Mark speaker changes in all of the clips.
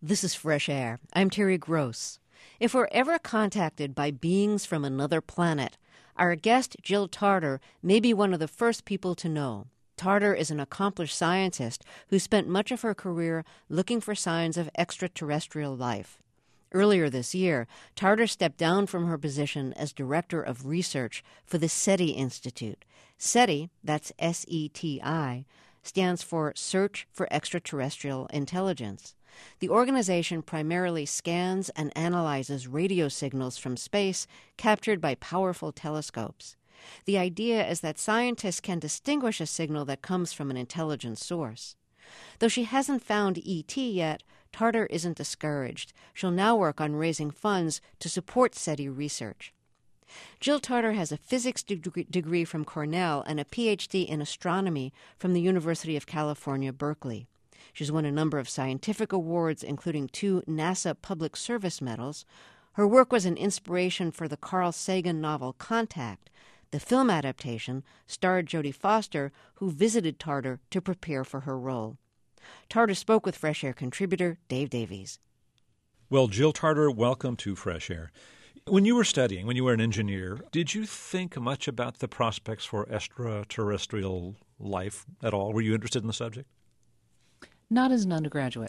Speaker 1: This is Fresh Air. I'm Terry Gross. If we're ever contacted by beings from another planet, our guest, Jill Tarter, may be one of the first people to know. Tarter is an accomplished scientist who spent much of her career looking for signs of extraterrestrial life. Earlier this year, Tarter stepped down from her position as Director of Research for the SETI Institute. SETI, that's S-E-T-I, stands for Search for Extraterrestrial Intelligence. The organization primarily scans and analyzes radio signals from space captured by powerful telescopes. The idea is that scientists can distinguish a signal that comes from an intelligent source. Though she hasn't found ET yet, Tarter isn't discouraged. She'll now work on raising funds to support SETI research. Jill Tarter has a physics degree from Cornell and a PhD in astronomy from the University of California, Berkeley. She's won a number of scientific awards, including 2 NASA Public Service Medals. Her work was an inspiration for the Carl Sagan novel Contact. The film adaptation starred Jodie Foster, who visited Tarter to prepare for her role. Tarter spoke with Fresh Air contributor Dave Davies.
Speaker 2: Well, Jill Tarter, welcome to Fresh Air. When you were studying, when you were an engineer, did you think much about the prospects for extraterrestrial life at all? Were you interested in the subject?
Speaker 3: Not as an undergraduate.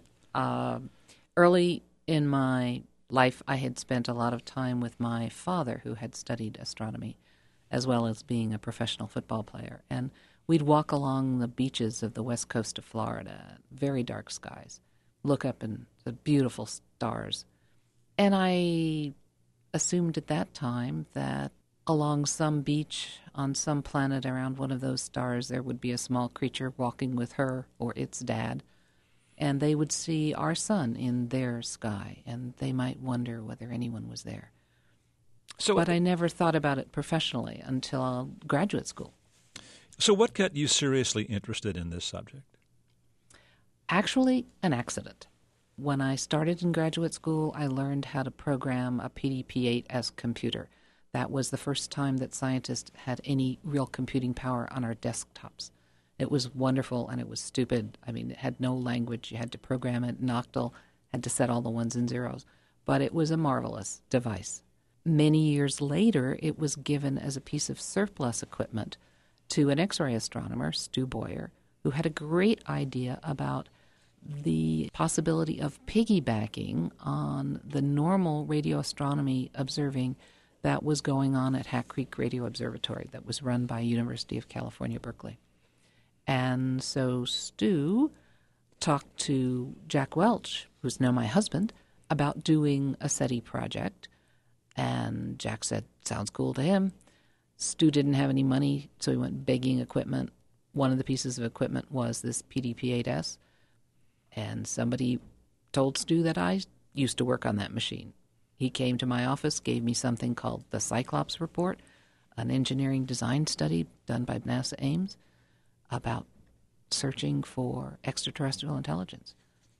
Speaker 3: Early in my life, I had spent a lot of time with my father, who had studied astronomy, as well as being a professional football player. And we'd walk along the beaches of the west coast of Florida, very dark skies, look up and the beautiful stars. And I assumed at that time that along some beach on some planet around one of those stars, there would be a small creature walking with her or its dad, and they would see our sun in their sky, and they might wonder whether anyone was there. But I never thought about it professionally until graduate school.
Speaker 2: So what got you seriously interested in this subject?
Speaker 3: Actually, an accident. When I started in graduate school, I learned how to program a PDP-8S computer. That was the first time that scientists had any real computing power on our desktops. It was wonderful, and it was stupid. I mean, it had no language. You had to program it in Octal, had to set all the ones and zeros. But it was a marvelous device. Many years later, it was given as a piece of surplus equipment to an X-ray astronomer, Stu Boyer, who had a great idea about the possibility of piggybacking on the normal radio astronomy observing that was going on at Hack Creek Radio Observatory that was run by University of California, Berkeley. And so Stu talked to Jack Welch, who's now my husband, about doing a SETI project. And Jack said, sounds cool to him. Stu didn't have any money, so he went begging equipment. One of the pieces of equipment was this PDP-8S. And somebody told Stu that I used to work on that machine. He came to my office, gave me something called the Cyclops Report, an engineering design study done by NASA Ames about searching for extraterrestrial intelligence.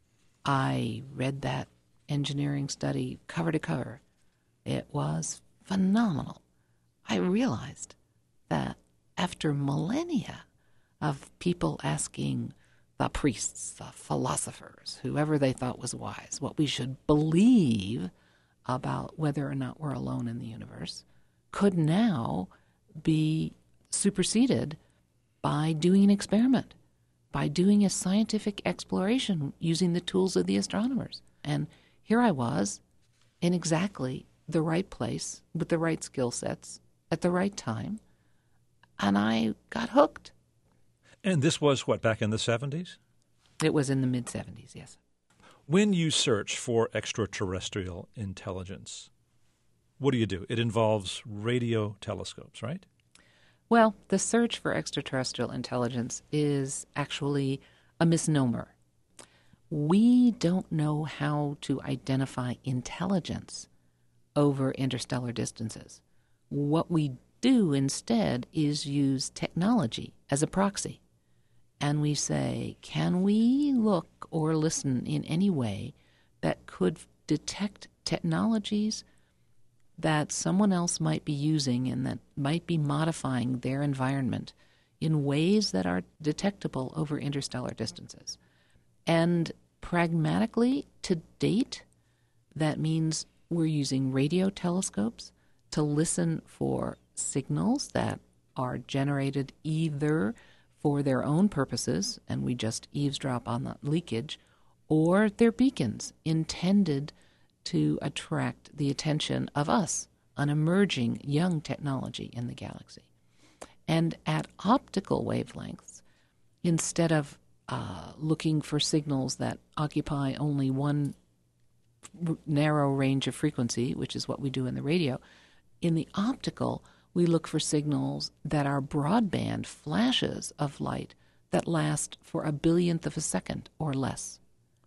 Speaker 3: I read that engineering study cover to cover. It was phenomenal. I realized that after millennia of people asking the priests, the philosophers, whoever they thought was wise, what we should believe about whether or not we're alone in the universe, could now be superseded by doing an experiment, by doing a scientific exploration using the tools of the astronomers. And here I was in exactly the right place with the right skill sets at the right time, and I got hooked.
Speaker 2: And this was, back in the 70s?
Speaker 3: It was in the mid-70s, yes.
Speaker 2: When you search for extraterrestrial intelligence, what do? It involves radio telescopes, right?
Speaker 3: Well, the search for extraterrestrial intelligence is actually a misnomer. We don't know how to identify intelligence over interstellar distances. What we do instead is use technology as a proxy. And we say, can we look or listen in any way that could detect technologies that someone else might be using and that might be modifying their environment in ways that are detectable over interstellar distances? And Pragmatically, to date, that means we're using radio telescopes to listen for signals that are generated either for their own purposes, and we just eavesdrop on the leakage, or they're beacons intended to attract the attention of us, an emerging young technology in the galaxy. And at optical wavelengths, instead of looking for signals that occupy only one narrow range of frequency, which is what we do in the radio, in the optical, we look for signals that are broadband flashes of light that last for a billionth of a second or less.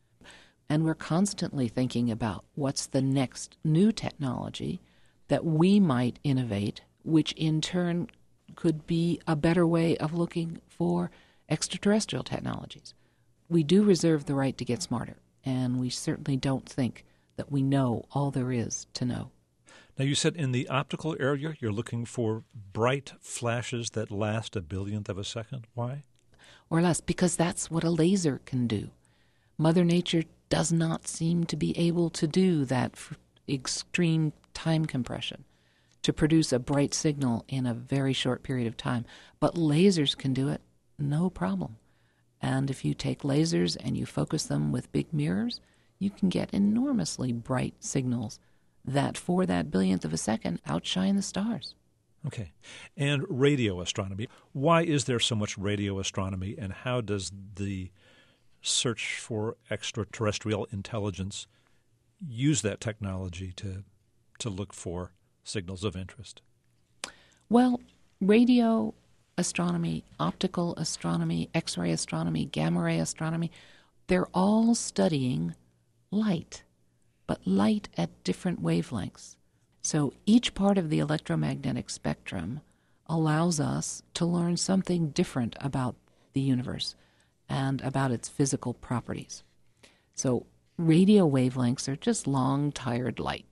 Speaker 3: And we're constantly thinking about what's the next new technology that we might innovate, which in turn could be a better way of looking for extraterrestrial technologies. We do reserve the right to get smarter, and we certainly don't think that we know all there is to know.
Speaker 2: Now, you said in the optical area you're looking for bright flashes that last a billionth of a second. Why?
Speaker 3: Or less, because that's what a laser can do. Mother Nature does not seem to be able to do that extreme time compression to produce a bright signal in a very short period of time. But lasers can do it, no problem. And if you take lasers and you focus them with big mirrors, you can get enormously bright signals that for that billionth of a second outshine the stars.
Speaker 2: Okay. And radio astronomy. Why is there so much radio astronomy, and how does the search for extraterrestrial intelligence use that technology to look for signals of interest?
Speaker 3: Well, radio astronomy, optical astronomy, X-ray astronomy, gamma-ray astronomy, they're all studying light, but light at different wavelengths. So each part of the electromagnetic spectrum allows us to learn something different about the universe and about its physical properties. So radio wavelengths are just long, tired light.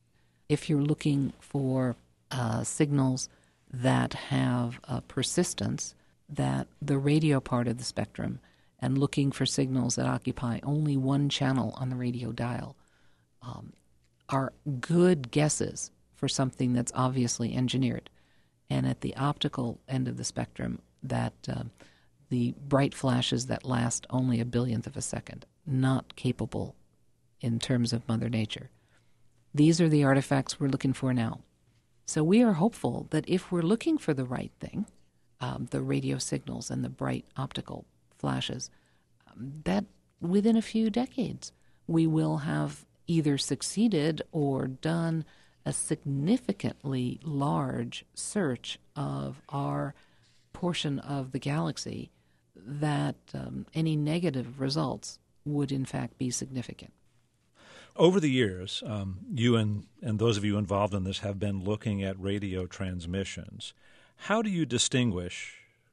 Speaker 3: If you're looking for signals that have a persistence, that the radio part of the spectrum, and looking for signals that occupy only one channel on the radio dial, are good guesses for something that's obviously engineered. And at the optical end of the spectrum, that the bright flashes that last only a billionth of a second, not capable in terms of Mother Nature. These are the artifacts we're looking for now. So we are hopeful that if we're looking for the right thing, the radio signals and the bright optical flashes, that within a few decades we will have either succeeded or done a significantly large search of our portion of the galaxy that any negative results would in fact be significant.
Speaker 2: Over the years, you and those of you involved in this have been looking at radio transmissions. How do you distinguish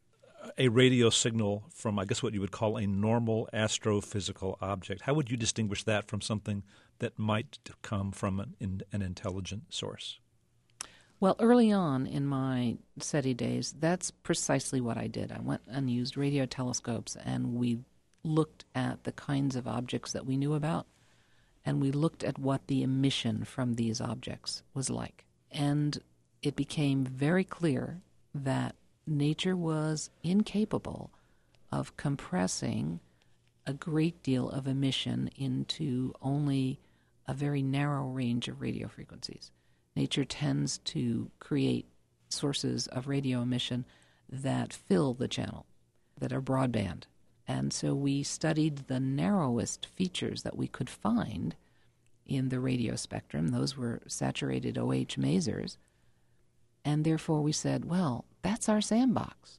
Speaker 2: a radio signal from, I guess, what you would call a normal astrophysical object? How would you distinguish that from something that might come from an intelligent source?
Speaker 3: Well, early on in my SETI days, that's precisely what I did. I went and used radio telescopes, and we looked at the kinds of objects that we knew about, and we looked at what the emission from these objects was like. And it became very clear that nature was incapable of compressing a great deal of emission into only a very narrow range of radio frequencies. Nature tends to create sources of radio emission that fill the channel, that are broadband. And so we studied the narrowest features that we could find in the radio spectrum. Those were saturated OH masers. And therefore we said, well, that's our sandbox.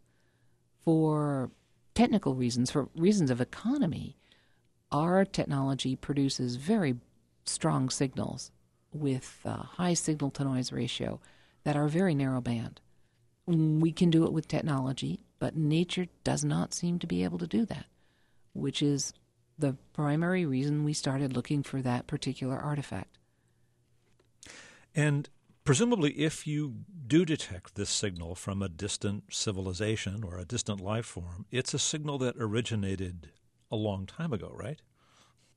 Speaker 3: For technical reasons, for reasons of economy, our technology produces very strong signals with a high signal-to-noise ratio that are very narrow band. We can do it with technology, but nature does not seem to be able to do that, which is the primary reason we started looking for that particular artifact.
Speaker 2: And presumably, if you do detect this signal from a distant civilization or a distant life form, it's a signal that originated a long time ago, right?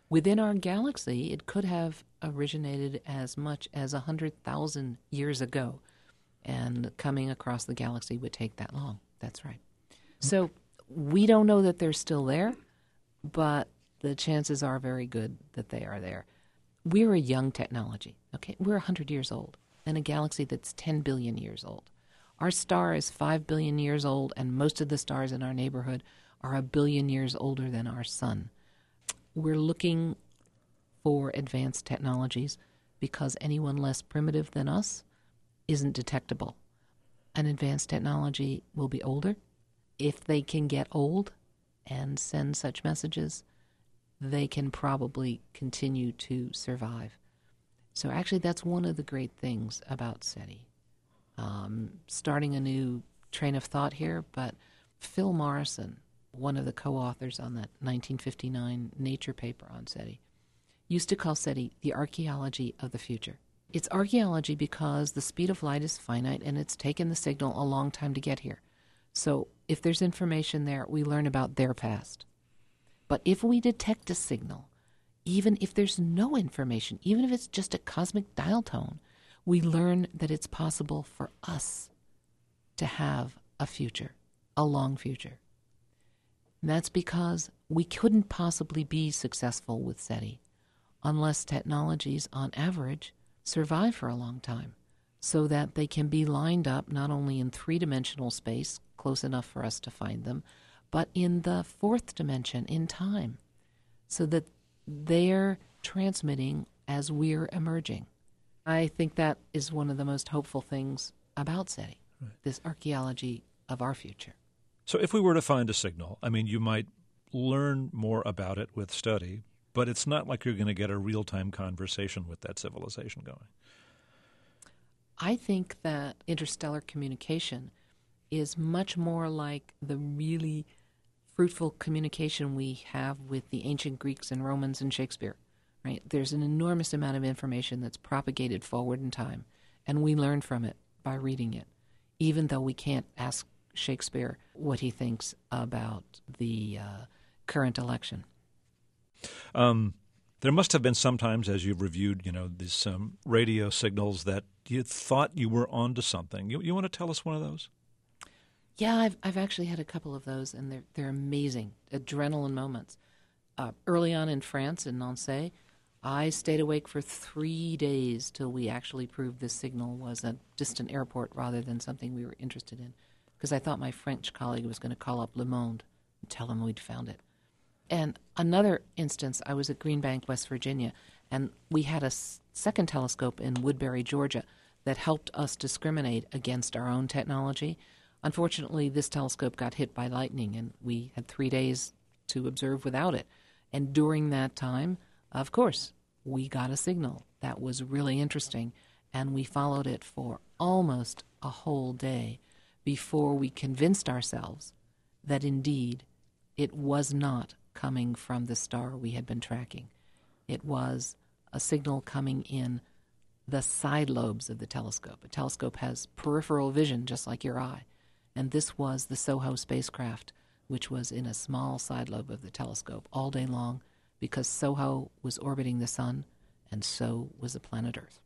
Speaker 3: Within our galaxy, it could have originated as much as 100,000 years ago, and coming across the galaxy would take that long. That's right. So we don't know that they're still there, but the chances are very good that they are there. We're a young technology, okay? We're 100 years old in a galaxy that's 10 billion years old. Our star is 5 billion years old, and most of the stars in our neighborhood are 1 billion years older than our sun. We're looking for advanced technologies because anyone less primitive than us isn't detectable. An advanced technology will be older. If they can get old and send such messages, they can probably continue to survive. So actually that's one of the great things about SETI. Starting a new train of thought here, but Phil Morrison, one of the co-authors on that 1959 Nature paper on SETI, used to call SETI the archaeology of the future. It's archaeology because the speed of light is finite and it's taken the signal a long time to get here. So if there's information there, we learn about their past. But if we detect a signal, even if there's no information, even if it's just a cosmic dial tone, we learn that it's possible for us to have a future, a long future. And that's because we couldn't possibly be successful with SETI unless technologies, on average, survive for a long time, so that they can be lined up not only in three-dimensional space, close enough for us to find them, but in the fourth dimension, in time, so that they're transmitting as we're emerging. I think that is one of the most hopeful things about SETI, right. This archaeology of our future.
Speaker 2: So if we were to find a signal, I mean, you might learn more about it with study, but it's not like you're going to get a real-time conversation with that civilization going.
Speaker 3: I think that interstellar communication is much more like the really fruitful communication we have with the ancient Greeks and Romans and Shakespeare, right? There's an enormous amount of information that's propagated forward in time, and we learn from it by reading it, even though we can't ask Shakespeare what he thinks about the current election.
Speaker 2: There must have been some times, as you've reviewed, these radio signals that you thought you were onto something. You want to tell us one of those?
Speaker 3: Yeah, I've actually had a couple of those, and they're amazing, adrenaline moments. Early on in France, in Nancy, I stayed awake for 3 days till we actually proved this signal was a distant airport rather than something we were interested in, because I thought my French colleague was going to call up Le Monde and tell him we'd found it. And another instance, I was at Green Bank, West Virginia, and we had a second telescope in Woodbury, Georgia, that helped us discriminate against our own technology. Unfortunately, this telescope got hit by lightning, and we had 3 days to observe without it. And during that time, of course, we got a signal that was really interesting, and we followed it for almost a whole day before we convinced ourselves that indeed it was not coming from the star we had been tracking. It was a signal coming in the side lobes of the telescope. A telescope has peripheral vision, just like your eye. And this was the SOHO spacecraft, which was in a small side lobe of the telescope all day long, because SOHO was orbiting the sun, and so was the planet Earth.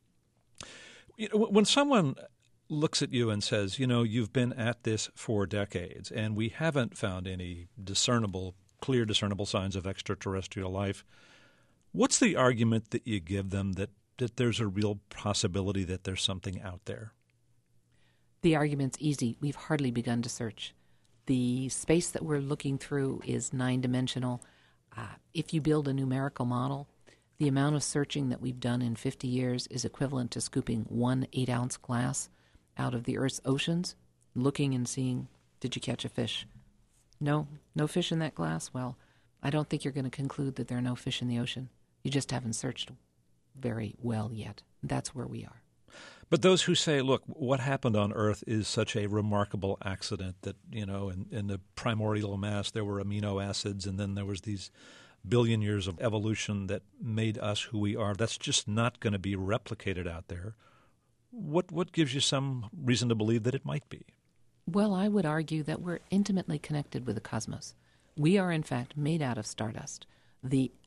Speaker 2: When someone looks at you and says, you've been at this for decades, and we haven't found any clear discernible signs of extraterrestrial life, what's the argument that you give them that there's a real possibility that there's something out there?
Speaker 3: The argument's easy. We've hardly begun to search. The space that we're looking through is 9-dimensional. If you build a numerical model, the amount of searching that we've done in 50 years is equivalent to scooping 1 8-ounce glass out of the Earth's oceans, looking and seeing, did you catch a fish? No fish in that glass? Well, I don't think you're going to conclude that there are no fish in the ocean. You just haven't searched very well yet. That's where we are.
Speaker 2: But those who say, look, what happened on Earth is such a remarkable accident that, in the primordial mass there were amino acids, and then there was these billion years of evolution that made us who we are. That's just not going to be replicated out there. What gives you some reason to believe that it might be?
Speaker 3: Well, I would argue that we're intimately connected with the cosmos. We are, in fact, made out of stardust. The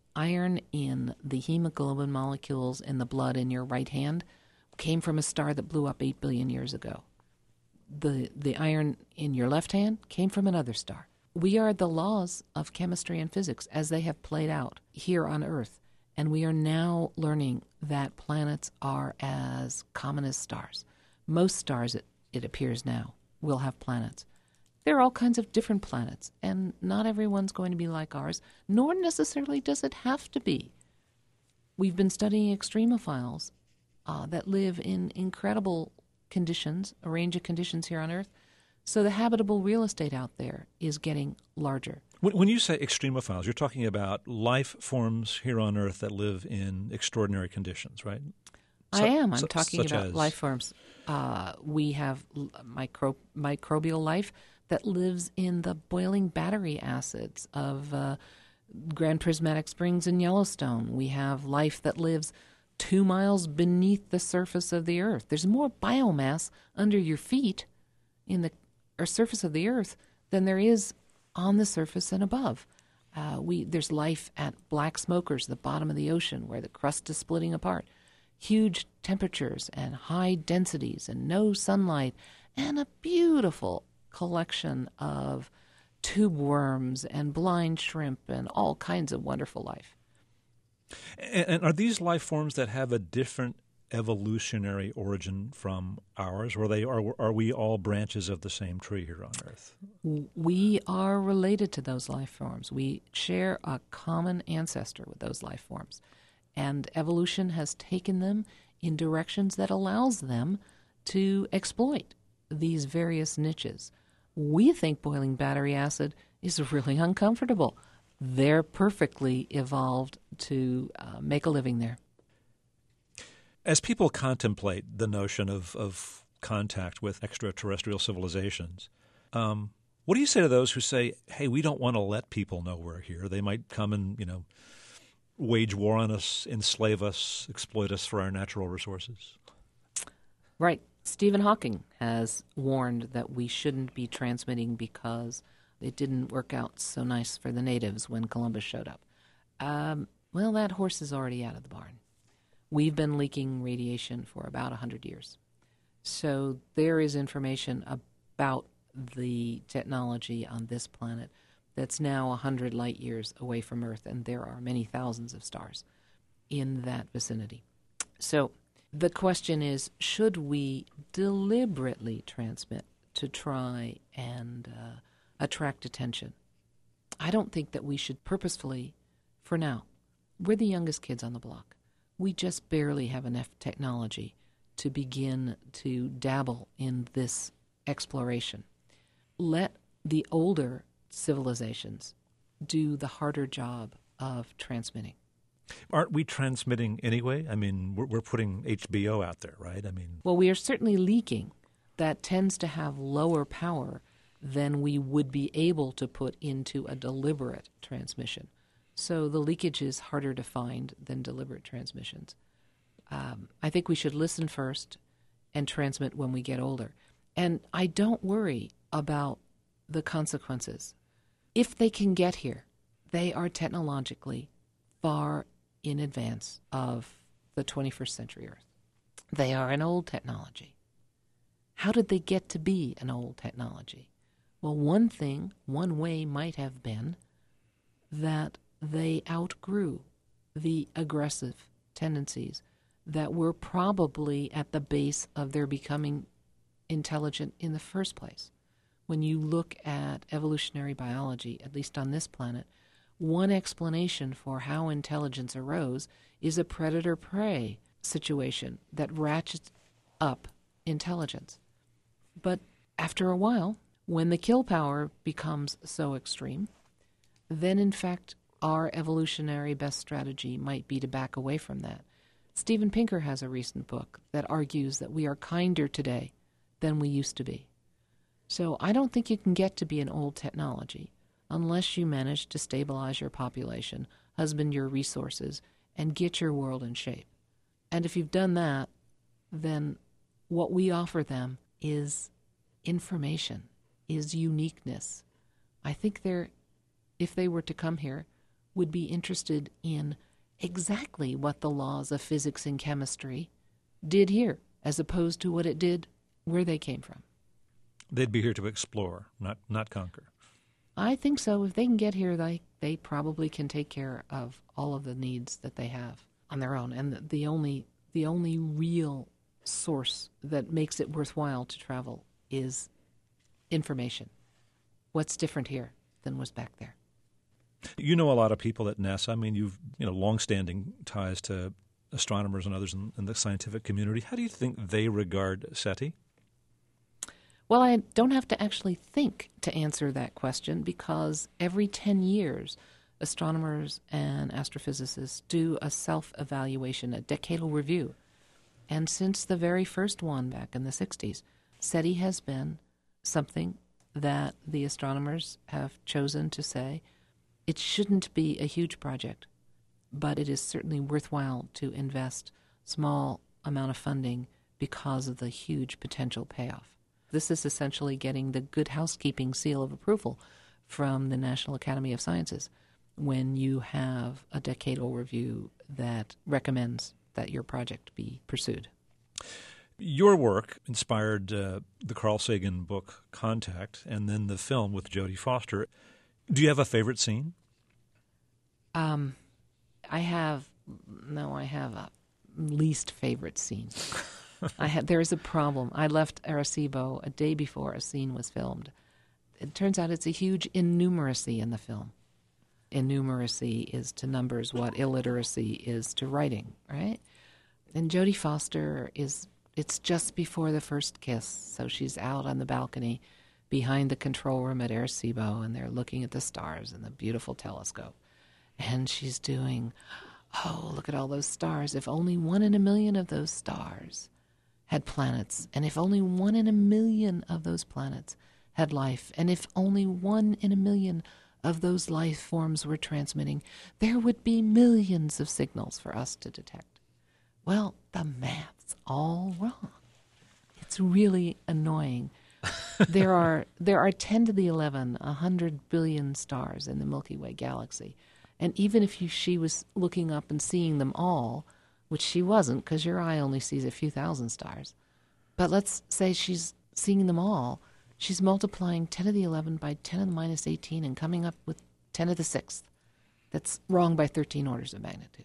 Speaker 3: iron in the hemoglobin molecules in the blood in your right hand came from a star that blew up 8 billion years ago. The iron in your left hand came from another star. We are the laws of chemistry and physics as they have played out here on Earth, and we are now learning that planets are as common as stars. Most stars, it appears now, will have planets. There are all kinds of different planets, and not everyone's going to be like ours, nor necessarily does it have to be. We've been studying extremophiles that live in incredible conditions, a range of conditions here on Earth. So the habitable real estate out there is getting larger.
Speaker 2: When you say extremophiles, you're talking about life forms here on Earth that live in extraordinary conditions, right?
Speaker 3: I am. I'm talking about life forms. We have microbial life that lives in the boiling battery acids of Grand Prismatic Springs in Yellowstone. We have life that lives 2 miles beneath the surface of the Earth. There's more biomass under your feet in the surface of the Earth than there is on the surface and above. There's life at black smokers, the bottom of the ocean, where the crust is splitting apart. Huge temperatures and high densities and no sunlight, and a beautiful collection of tube worms and blind shrimp and all kinds of wonderful life.
Speaker 2: And are these life forms that have a different evolutionary origin from ours, or are we all branches of the same tree here on Earth?
Speaker 3: We are related to those life forms. We share a common ancestor with those life forms, and evolution has taken them in directions that allows them to exploit these various niches. We think boiling battery acid is really uncomfortable. They're perfectly evolved to make a living there.
Speaker 2: As people contemplate the notion of contact with extraterrestrial civilizations, what do you say to those who say, hey, we don't want to let people know we're here? They might come and, wage war on us, enslave us, exploit us for our natural resources?
Speaker 3: Right. Stephen Hawking has warned that we shouldn't be transmitting because it didn't work out so nice for the natives when Columbus showed up. Well, that horse is already out of the barn. We've been leaking radiation for about 100 years. So there is information about the technology on this planet that's now 100 light years away from Earth, and there are many thousands of stars in that vicinity. So the question is, should we deliberately transmit to try and attract attention? I don't think that we should purposefully, for now. We're the youngest kids on the block. We just barely have enough technology to begin to dabble in this exploration. Let the older civilizations do the harder job of transmitting.
Speaker 2: Aren't we transmitting anyway? I mean, we're putting HBO out there, right?
Speaker 3: Well, we are certainly leaking. That tends to have lower power than we would be able to put into a deliberate transmission. So the leakage is harder to find than deliberate transmissions. I think we should listen first and transmit when we get older. And I don't worry about the consequences. If they can get here, they are technologically far in advance of the 21st century Earth. They are an old technology. How did they get to be an old technology? Well, one way might have been that they outgrew the aggressive tendencies that were probably at the base of their becoming intelligent in the first place. When you look at evolutionary biology, at least on this planet, one explanation for how intelligence arose is a predator-prey situation that ratchets up intelligence. But after a while, when the kill power becomes so extreme, then in fact our evolutionary best strategy might be to back away from that. Steven Pinker has a recent book that argues that we are kinder today than we used to be. So I don't think you can get to be an old technology unless you manage to stabilize your population, husband your resources, and get your world in shape. And if you've done that, then what we offer them is information, is uniqueness. I think if they were to come here, would be interested in exactly what the laws of physics and chemistry did here, as opposed to what it did where they came from.
Speaker 2: They'd be here to explore, not conquer.
Speaker 3: I think so. If they can get here, they probably can take care of all of the needs that they have on their own. And the only real source that makes it worthwhile to travel is information. What's different here than was back there?
Speaker 2: You know a lot of people at NASA. I mean, you've long-standing ties to astronomers and others in the scientific community. How do you think they regard SETI?
Speaker 3: Well, I don't have to actually think to answer that question, because every 10 years, astronomers and astrophysicists do a self-evaluation, a decadal review. And since the very first one back in the 60s, SETI has been something that the astronomers have chosen to say it shouldn't be a huge project, but it is certainly worthwhile to invest small amount of funding because of the huge potential payoff. This is essentially getting the good housekeeping seal of approval from the National Academy of Sciences when you have a decadal review that recommends that your project be pursued.
Speaker 2: Your work inspired the Carl Sagan book Contact and then the film with Jodie Foster. Do you have a favorite scene?
Speaker 3: I have a least favorite scene. There is a problem. I left Arecibo a day before a scene was filmed. It turns out it's a huge innumeracy in the film. Innumeracy is to numbers what illiteracy is to writing, right? And Jodie Foster it's just before the first kiss, so she's out on the balcony behind the control room at Arecibo, and they're looking at the stars in the beautiful telescope. And she's doing, oh, look at all those stars. If only 1 in a million of those stars had planets, and if only 1 in a million of those planets had life, and if only 1 in a million of those life forms were transmitting, there would be millions of signals for us to detect. Well, the math's all wrong. It's really annoying. There are 10 to the 11, 100 billion stars in the Milky Way galaxy. And even if she was looking up and seeing them all, which she wasn't because your eye only sees a few thousand stars, but let's say she's seeing them all, she's multiplying 10 to the 11 by 10 to the minus 18 and coming up with 10 to the 6th. That's wrong by 13 orders of magnitude.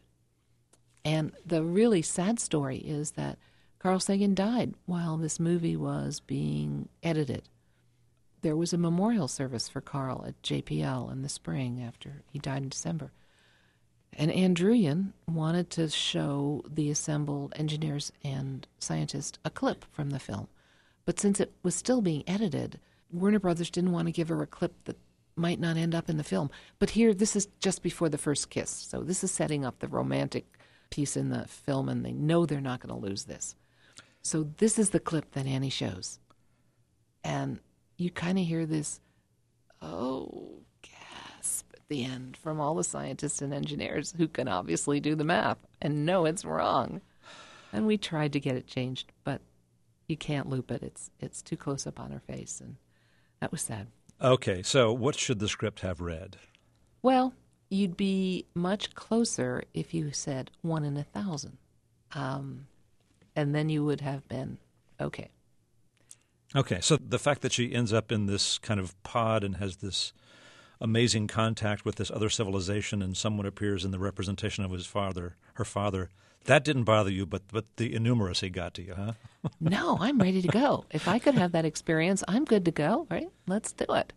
Speaker 3: And the really sad story is that Carl Sagan died while this movie was being edited. There was a memorial service for Carl at JPL in the spring after he died in December. And Ann Druyan wanted to show the assembled engineers and scientists a clip from the film. But since it was still being edited, Warner Brothers didn't want to give her a clip that might not end up in the film. But here, this is just before the first kiss. So this is setting up the romantic piece in the film, and they know they're not going to lose this. So this is the clip that Annie shows. And you kind of hear this, oh, gasp at the end from all the scientists and engineers who can obviously do the math and know it's wrong. And we tried to get it changed, but you can't loop it. It's too close up on her face, and that was sad.
Speaker 2: Okay, so what should the script have read?
Speaker 3: Well, you'd be much closer if you said 1 in 1,000. And then you would have been okay.
Speaker 2: Okay, so the fact that she ends up in this kind of pod and has this amazing contact with this other civilization and someone appears in the representation of her father, that didn't bother you, but the innumeracy got to you, huh?
Speaker 3: No, I'm ready to go. If I could have that experience, I'm good to go, right? Let's do it.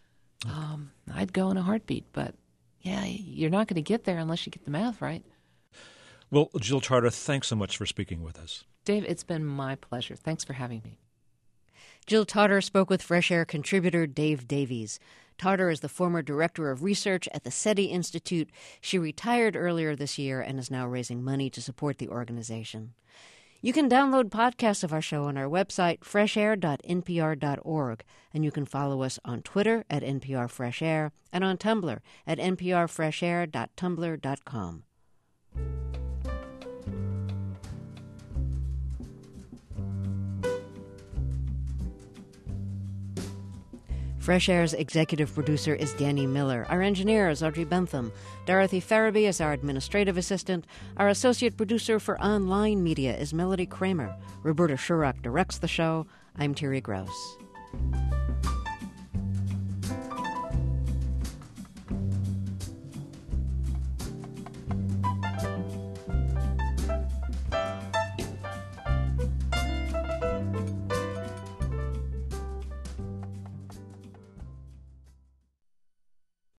Speaker 3: I'd go in a heartbeat, but yeah, you're not going to get there unless you get the math right.
Speaker 2: Well, Jill Tarter, thanks so much for speaking with us.
Speaker 3: Dave, it's been my pleasure. Thanks for having me.
Speaker 1: Jill Tarter spoke with Fresh Air contributor Dave Davies. Tarter is the former director of research at the SETI Institute. She retired earlier this year and is now raising money to support the organization. You can download podcasts of our show on our website, freshair.npr.org, and you can follow us on Twitter at NPR Fresh Air and on Tumblr at nprfreshair.tumblr.com. Fresh Air's executive producer is Danny Miller. Our engineer is Audrey Bentham. Dorothy Farabee is our administrative assistant. Our associate producer for online media is Melody Kramer. Roberta Shurock directs the show. I'm Terry Gross.